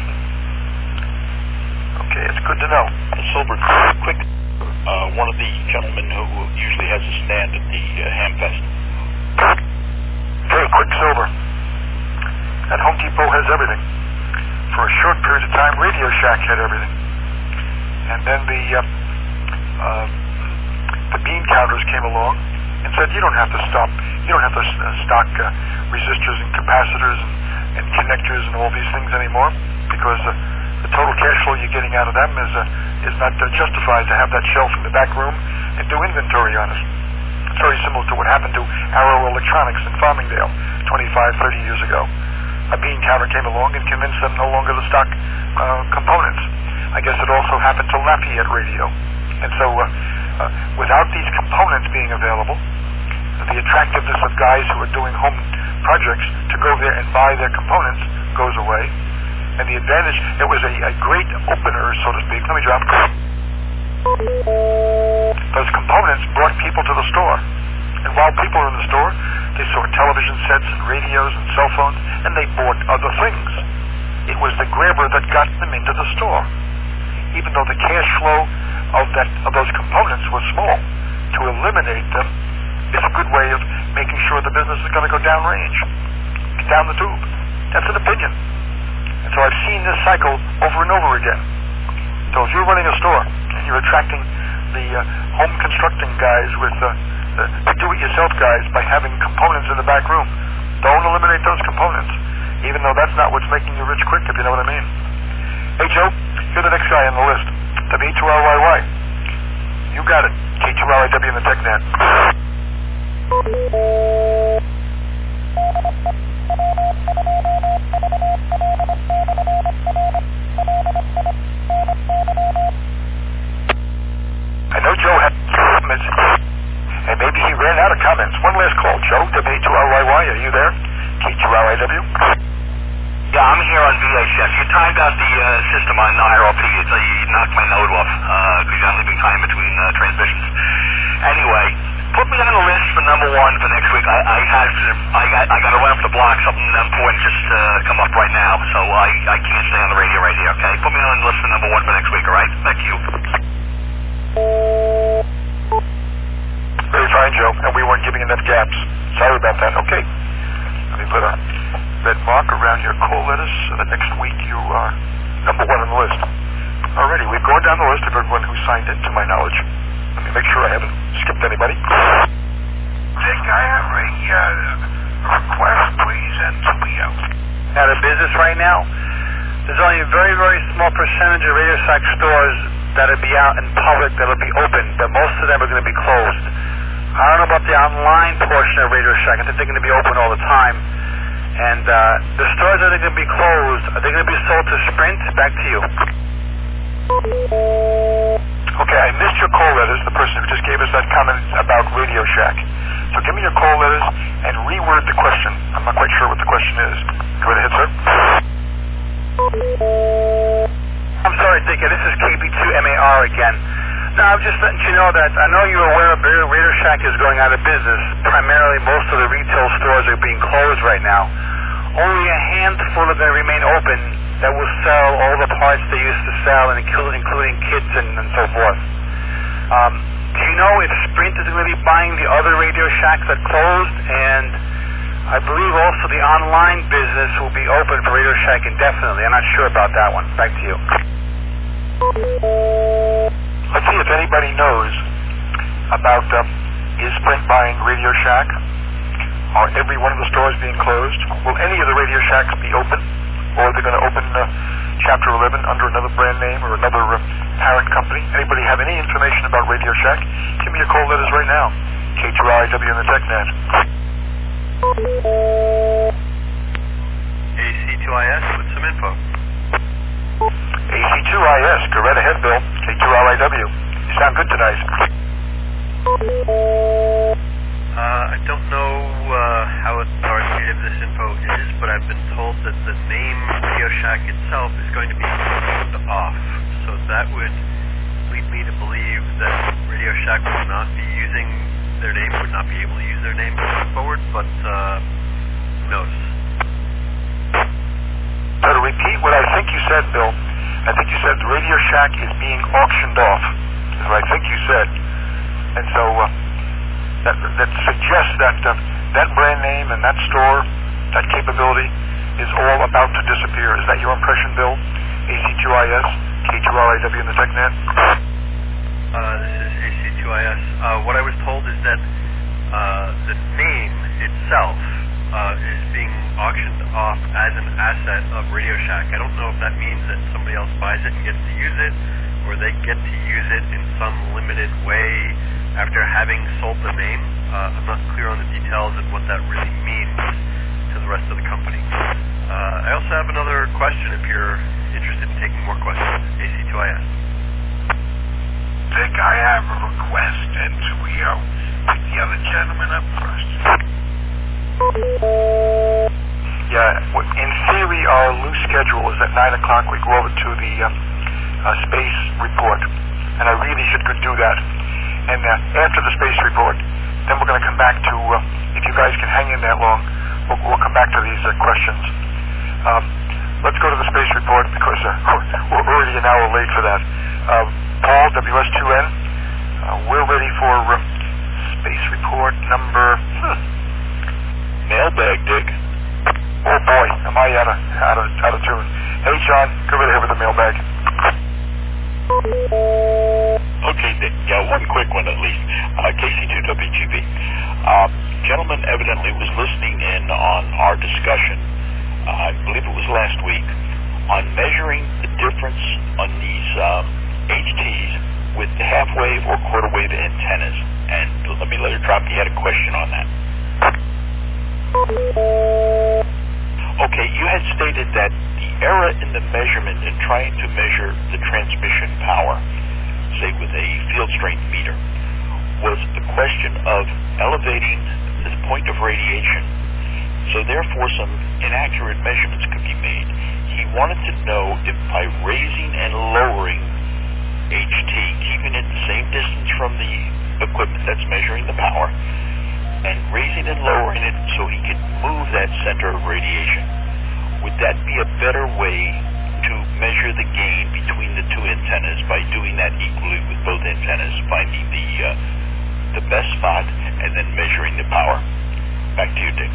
Okay, it's good to know. The Silver Quick, uh, one of the gentlemen who usually has a stand at the uh, Hamfest. Okay, Quicksilver. At Home Depot has everything. For a short period of time, Radio Shack had everything. And then the uh, uh, the bean counters came along and said, you don't have to stop, you don't have to uh, stock uh, resistors and capacitors and, and connectors and all these things anymore because uh, the total cash flow you're getting out of them is uh, is not uh, justified to have that shelf in the back room and do inventory on it. It's very similar to what happened to Arrow Electronics in Farmingdale twenty-five, thirty years ago. A bean counter came along and convinced them no longer to stock uh, components. I guess it also happened to Lafayette Radio. And so uh, uh, without these components being available, the attractiveness of guys who are doing home projects to go there and buy their components goes away. And the advantage, it was a, a great opener, so to speak. Let me drop. Those components brought people to the store. And while people were in the store, they saw television sets and radios and cell phones, and they bought other things. It was the grabber that got them into the store. Even though the cash flow of that of those components was small, to eliminate them is a good way of making sure the business is going to go downrange, down the tube. That's an opinion. And so I've seen this cycle over and over again. So if you're running a store and you're attracting the uh, home constructing guys with uh, the, the do-it-yourself guys by having components in the back room, don't eliminate those components, even though that's not what's making you rich quick, if you know what I mean. Hey, Joe, you're the next guy on the list. W two R Y Y. You got it. K two R I W in the TechNet. I know Joe had comments, and maybe he ran out of comments. One last call, Joe, W A two L Y Y, are you there? K two L I W? Yeah, I'm here on V H F. You timed out the uh, system on I R L P, so you knocked my node off because uh, you're leaving time between uh, transmissions. Anyway, put me on the list for number one for next week. I, I have to, I got, I got to run up the block. Something important just uh, come up right now, so I, I can't stay on the radio right here. Okay, put me on the list for number one for next week. All right, thank you. Very fine, Joe, and we weren't giving enough gaps. Sorry about that. Okay, let me put a red mark around your call letters so that next week you are number one on the list. Alrighty, we've gone down the list of everyone who signed in, to my knowledge. Let me make sure I haven't skipped anybody. Dick, I have a uh, request, please, and somebody else. Out of business right now? There's only a very, very small percentage of Radio Shack stores that'll be out in public, that'll be open, but most of them are going to be closed. I don't know about the online portion of Radio Shack. I think they're going to be open all the time. And uh, the stores that are going to be closed, are they going to be sold to Sprint? Back to you. Okay, I missed your call letters, the person who just gave us that comment about Radio Shack. So give me your call letters and reword the question. I'm not quite sure what the question is. Go right ahead, sir. I'm sorry, Dick. This is K B two M A R again. No, I'm just letting you know that I know you're aware of Radio Shack is going out of business. Primarily, most of the retail stores are being closed right now. Only a handful are going to remain open that will sell all the parts they used to sell, and including, including kits and, and so forth. Um, do you know if Sprint is going to be buying the other Radio Shacks that closed? And I believe also the online business will be open for Radio Shack indefinitely. I'm not sure about that one. Back to you. Let's see if anybody knows about uh, is Sprint buying Radio Shack? Are every one of the stores being closed? Will any of the Radio Shacks be open? Or are they going to open uh, Chapter eleven under another brand name or another uh, parent company? Anybody have any information about Radio Shack? Give me your call letters right now. K two R I W in the TechNet. A C two I S with some info. A C two I S, go right ahead, Bill. K two R I W. You sound good tonight. Uh, I don't know uh, how authoritative this info is, but I've been told that the name Radio Shack itself is going to be turned off. So that would lead me to believe that Radio Shack would not be using their name, would not be able to use their name going forward, but uh, who knows? So to repeat what I think you said, Bill, I think you said Radio Shack is being auctioned off, is what I think you said. And so uh, that, that suggests that uh, that brand name and that store, that capability, is all about to disappear. Is that your impression, Bill? A C two I S, K two R I W in the TechNet? Uh, this is A C two I S. Uh, what I was told is that uh, the name itself uh, is being auctioned off as an asset of Radio Shack. I don't know if that means that somebody else buys it and gets to use it, or they get to use it in some limited way after having sold the name. Uh, I'm not clear on the details of what that really means to the rest of the company. Uh, I also have another question if you're interested in taking more questions. A C two I S. Dick, I have a request, and we uh, pick the other gentleman up first. Yeah, in theory, our loose schedule is at nine o'clock we go over to the uh, uh, space report, and I really should could do that. And uh, after the space report, then we're going to come back to, uh, if you guys can hang in that long, we'll, we'll come back to these uh, questions. Um, let's go to the space report because uh, we're already an hour late for that. Uh, Paul, W S two N, uh, we're ready for uh, space report number... Hmm. Mailbag, Dick. Oh boy, am I out of, out of, out of tune. Hey, John, go right ahead with the mailbag. Okay, Dick. Yeah, one quick one at least. Uh, K C two W G B. Uh, gentleman evidently was listening in on our discussion, uh, I believe it was last week, on measuring the difference on these um, H Ts with half-wave or quarter-wave antennas. And let me let it drop. He had a question on that. Okay, you had stated that the error in the measurement in trying to measure the transmission power, say with a field strength meter, was the question of elevating the point of radiation. So therefore some inaccurate measurements could be made. He wanted to know if by raising and lowering H T, keeping it the same distance from the equipment that's measuring the power, and raising and lowering it so he could move that center of radiation, would that be a better way to measure the gain between the two antennas by doing that equally with both antennas, finding the uh, the best spot and then measuring the power? Back to you, Dick.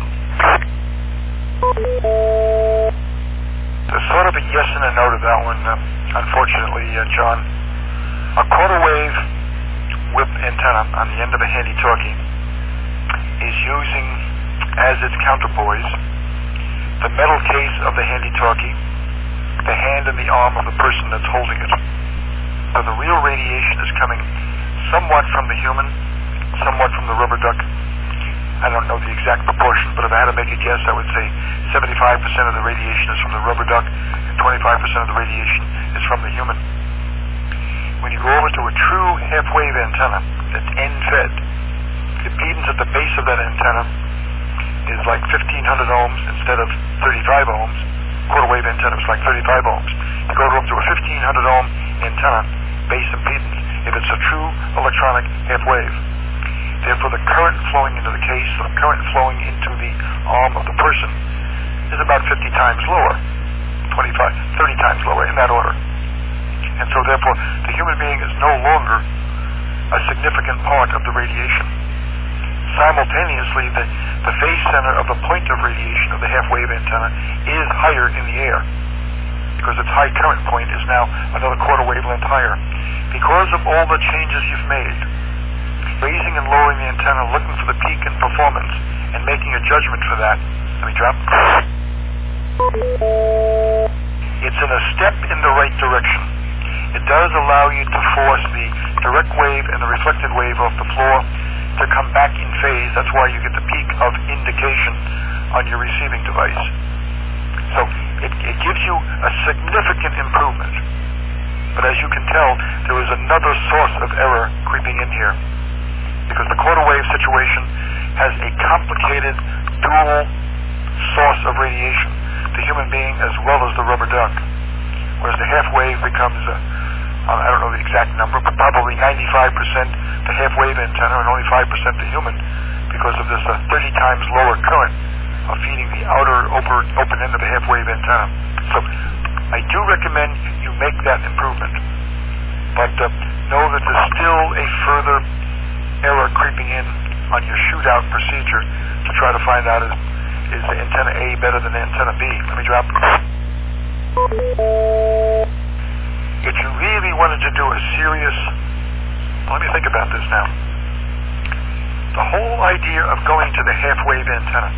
There's sort of a yes and a no to that one, uh, unfortunately, uh, John. A quarter wave whip antenna on the end of a handy-talkie is using as its counterpoise the metal case of the handy-talkie, the hand and the arm of the person that's holding it. So the real radiation is coming somewhat from the human, somewhat from the rubber duck. I don't know the exact proportion, but if I had to make a guess, I would say seventy-five percent of the radiation is from the rubber duck and twenty-five percent of the radiation is from the human. When you go over to a true half-wave antenna that's end-fed, the impedance at the base of that antenna is like fifteen hundred ohms instead of thirty-five ohms. Quarter-wave antenna is like thirty-five ohms. You go up to a fifteen hundred ohm antenna base impedance if it's a true electronic half-wave. Therefore, the current flowing into the case, the current flowing into the arm of the person is about fifty times lower, twenty-five, thirty times lower, in that order. And so, therefore, the human being is no longer a significant part of the radiation. Simultaneously, the, the phase center of the point of radiation of the half-wave antenna is higher in the air because its high current point is now another quarter wavelength higher. Because of all the changes you've made, raising and lowering the antenna, looking for the peak in performance, and making a judgment for that. Let me drop. It's in a step in the right direction. It does allow you to force the direct wave and the reflected wave off the floor to come back in phase. That's why you get the peak of indication on your receiving device. So it, it gives you a significant improvement. But as you can tell, there is another source of error creeping in here, because the quarter wave situation has a complicated dual source of radiation, the human being as well as the rubber duck, whereas the half wave becomes, a, I don't know the exact number, but probably ninety-five percent the half wave antenna and only five percent the human, because of this uh, thirty times lower current of feeding the outer open, open end of the half wave antenna. So I do recommend you make that improvement, but uh, know that there's still a further error creeping in on your shootout procedure to try to find out is, is the antenna A better than antenna B. Let me drop. If you really wanted to do a serious, let me think about this now. The whole idea of going to the half-wave antenna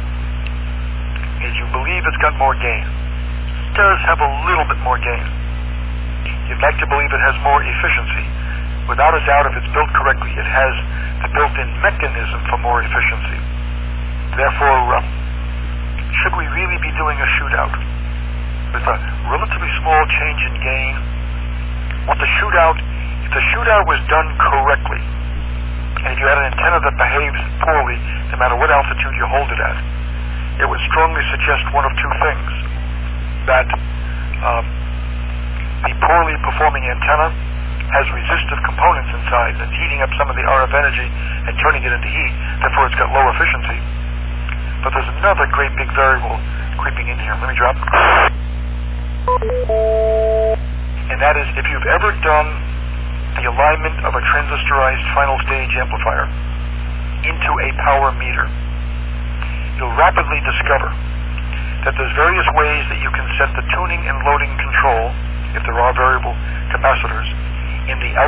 is you believe it's got more gain. It does have a little bit more gain. You'd like to believe it has more efficiency. Without a doubt, if it's built correctly, it has the built-in mechanism for more efficiency. Therefore, uh, should we really be doing a shootout with a relatively small change in gain? What the shootout, if the shootout was done correctly, and if you had an antenna that behaves poorly, no matter what altitude you hold it at, it would strongly suggest one of two things: that um, the poorly performing antenna has resistive components inside that's heating up some of the R F energy and turning it into heat, therefore it's got low efficiency. But there's another great big variable creeping in here. Let me drop. And that is, if you've ever done the alignment of a transistorized final stage amplifier into a power meter, you'll rapidly discover that there's various ways that you can set the tuning and loading control, if there are variable capacitors, in the